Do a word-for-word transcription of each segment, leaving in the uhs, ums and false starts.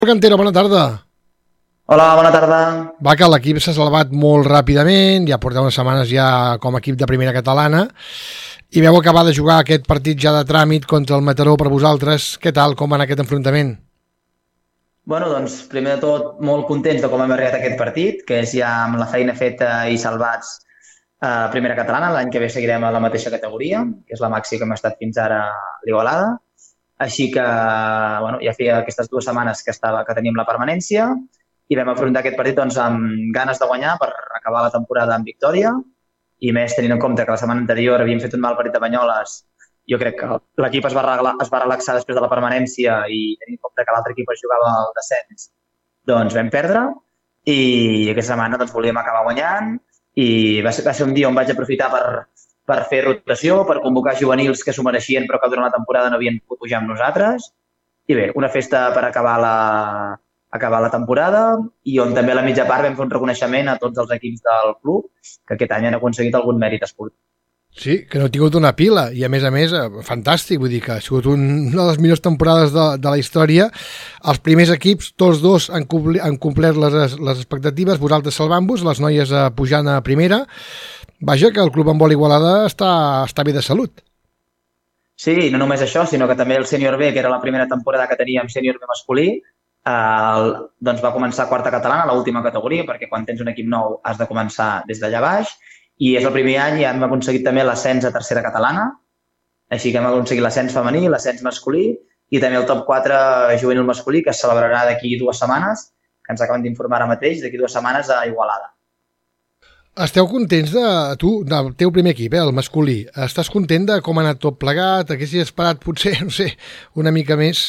Cantero, bona tarda. Hola, bona tarda. Va, que l'equip s'ha salvat molt ràpidament, ja porteu unes setmanes ja com a equip de primera catalana, i veu acabar de jugar aquest partit ja de tràmit contra el Mataró per vosaltres. Què tal, com va anar aquest enfrontament? Bueno, doncs, primer de tot, molt contents de com hem arribat a aquest partit, que és ja amb la feina feta i salvats a primera catalana. L'any que ve seguirem a la mateixa categoria, que és la màxima que hem estat fins ara a l'Igualada. Així que, bueno, ja feia aquestes dues setmanes que, estava, que teníem la permanència i vam afrontar aquest partit doncs, amb ganes de guanyar per acabar la temporada amb victòria, i més tenint en compte que la setmana anterior havíem fet un mal partit de Banyoles. Jo crec que l'equip es, va es va relaxar després de la permanència i tenint en compte que l'altre equip es jugava al descens, doncs vam perdre, i aquesta setmana doncs, volíem acabar guanyant, i va ser, va ser un dia on vaig aprofitar per, per fer rotació, per convocar juvenils que s'ho mereixien però que durant la temporada no havien pogut pujar amb nosaltres. I bé, una festa per acabar la, acabar la temporada, i on també a la mitja part vam fer un reconeixement a tots els equips del club que aquest any han aconseguit algun mèrit esportiu. Sí, que no ha tingut una pila, i a més a més, fantàstic, vull dir que ha sigut una de les millors temporades de, de la història. Els primers equips, tots dos, han, compl han complert les, les expectatives, vosaltres salvant-vos, les noies eh, pujant a primera. Vaja, que el Club Handbol Igualada està, està bé de salut. Sí, no només això, sinó que també el Sènior B, que era la primera temporada que teníem Sènior B masculí, eh, doncs va començar quarta catalana, l'última categoria, perquè quan tens un equip nou has de començar des d'allà baix, i és el primer any i hem aconseguit també l'ascens a tercera catalana, així que hem aconseguit l'ascens femení, l'ascens masculí i també el top quatre juvenil masculí, que es celebrarà d'aquí dues setmanes, que ens acaben d'informar ara mateix, d'aquí dues setmanes a Igualada. Esteu contents de tu, del teu primer equip, eh, el masculí? Estàs content de com ha anat tot plegat? Haguessis esperat potser, no sé, una mica més?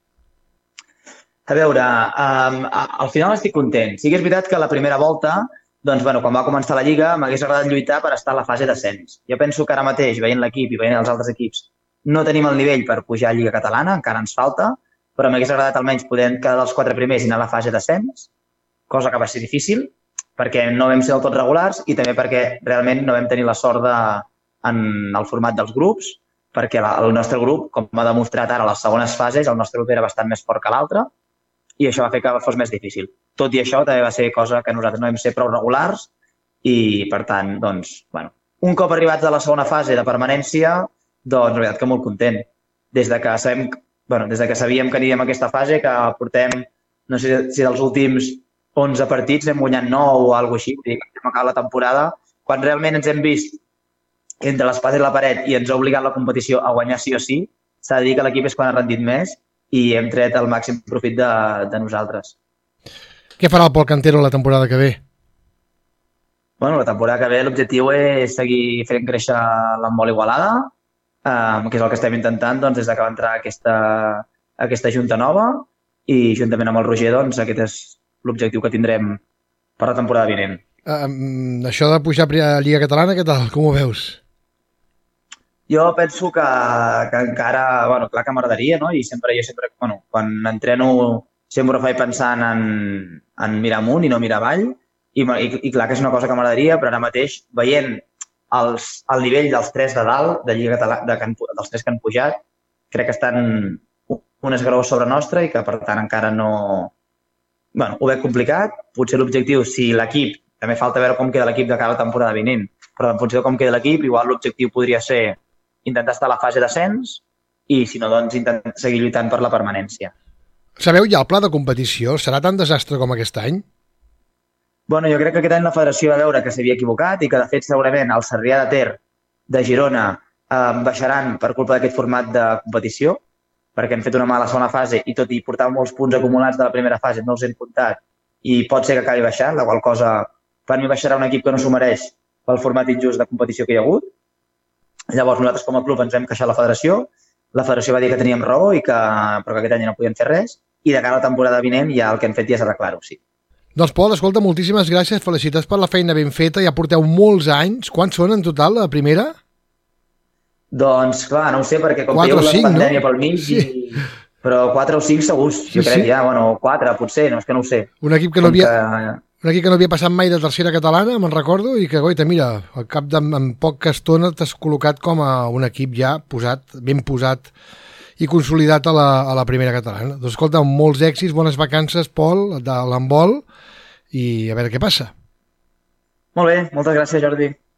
A veure, um, al final estic content. Sí que és veritat que la primera volta, doncs, bueno, quan va començar la Lliga, m'hagués agradat lluitar per estar a la fase d'ascens. Jo penso que ara mateix, veient l'equip i veient els altres equips, no tenim el nivell per pujar a Lliga Catalana, encara ens falta, però m'hagués agradat almenys poder quedar dels quatre primers i anar a la fase d'ascens, cosa que va ser difícil, perquè no vam ser del tot regulars i també perquè realment no vam tenir la sort de, en el format dels grups, perquè la, el nostre grup, com m'ha demostrat ara a les segones fases, el nostre grup era bastant més fort que l'altre, i això va fer que fos més difícil. Tot i això, també va ser cosa que nosaltres no vam ser prou regulars i, per tant, doncs, bueno, un cop arribats a la segona fase de permanència, doncs, la veritat que molt content. Des de que sabem, bueno, des de que sabíem que aniríem a aquesta fase, que portem, no sé si dels últims onze partits hem guanyat nou o alguna cosa així, vull dir que hem acabat la temporada, quan realment ens hem vist entre l'espasa i la paret i ens ha obligat la competició a guanyar sí o sí, s'ha de dir que l'equip és quan ha rendit més i hem tret el màxim profit de, de nosaltres. Què farà el Pol Cantero la temporada que ve? Bueno, la temporada que ve l'objectiu és seguir fent créixer l'handbol Igualada, eh, que és el que estem intentant doncs, des que va entrar aquesta, aquesta junta nova, i juntament amb el Roger doncs, aquest és l'objectiu que tindrem per la temporada vinent. Um, això de pujar a Lliga Catalana, què tal? Com ho veus? Jo penso que, que encara, bueno, clar que m'agradaria, no? I sempre, jo sempre, bueno, quan entreno sempre ho faig pensant en, en mirar amunt i no mirar avall, i, i, i clar que és una cosa que m'agradaria, però ara mateix, veient els, el nivell dels tres de dalt, de Lliga Catalana, de que, dels tres que han pujat, crec que estan un esgraó sobre nostre i que, per tant, encara no... Bueno, ho veig complicat. Potser l'objectiu, si l'equip, també falta veure com queda l'equip de cara a la temporada vinent, però en funció de com queda l'equip, igual l'objectiu podria ser intentar estar a la fase d'ascens i, si no, doncs, intentar seguir lluitant per la permanència. Sabeu ja el pla de competició? Serà tan desastre com aquest any? Bueno, jo crec que aquest any la federació va veure que s'havia equivocat i que, de fet, segurament el Sarrià de Ter de Girona eh, baixaran per culpa d'aquest format de competició, perquè han fet una mala segona fase i tot i portar molts punts acumulats de la primera fase no els hem comptat i pot ser que acabi baixant, la qual cosa per mi baixarà un equip que no s'ho mereix pel format injust de competició que hi ha hagut. Llavors nosaltres com a club ens vam queixar a la federació, la federació va dir que teníem raó i que, però que aquest any no podien fer res, i de cara a la temporada vinent ja el que hem fet ja és arreglar-ho, sí. Doncs Pol, escolta, moltíssimes gràcies, felicitats per la feina ben feta, ja porteu molts anys. Quants són en total, la primera? Doncs clar, no ho sé, perquè com que hi ha la pandèmia no? pel mig, sí. i... però quatre o cinc segurs, sí, jo crec sí. ja, bueno, quatre potser, no, és que no ho sé. Un equip que no havia... Que... Un equip que no havia passat mai de tercera catalana, me'n recordo, i que, goita, mira, al cap de en poca estona t'has col·locat com a un equip ja posat, ben posat i consolidat a la, a la primera catalana. Doncs escolta, molts èxits, bones vacances, Pol, de l'handbol, i a veure què passa. Molt bé, moltes gràcies, Jordi.